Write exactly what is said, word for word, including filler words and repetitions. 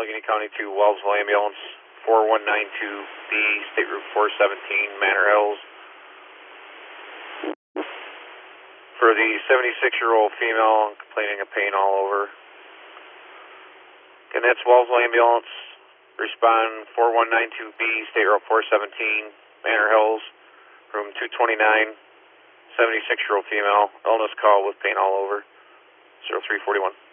Allegheny County to Wellsville Ambulance, four one nine two B, State Route four seventeen, Manor Hills. For the seventy-six-year-old female complaining of pain all over. And that's Wellsville Ambulance. Respond four one nine two B, State Route four seventeen, Manor Hills, room two twenty-nine, seventy-six-year-old female, illness call with pain all over, zero three four one.